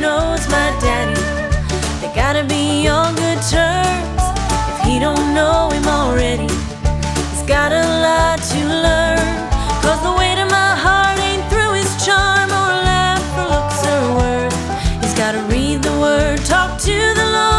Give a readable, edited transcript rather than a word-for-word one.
knows my daddy. They gotta be on good terms. If he don't know him already, he's got a lot to learn. 'Cause the weight of my heart ain't through his charm, or laugh, or looks, or worth. He's gotta read the word, talk to the Lord.